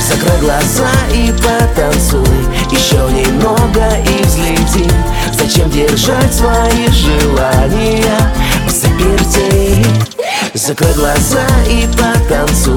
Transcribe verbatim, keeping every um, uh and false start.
Закрой глаза и потанцуй, еще немного и взлетим. Зачем держать свои желания взаперти? Закрой глаза и потанцуй,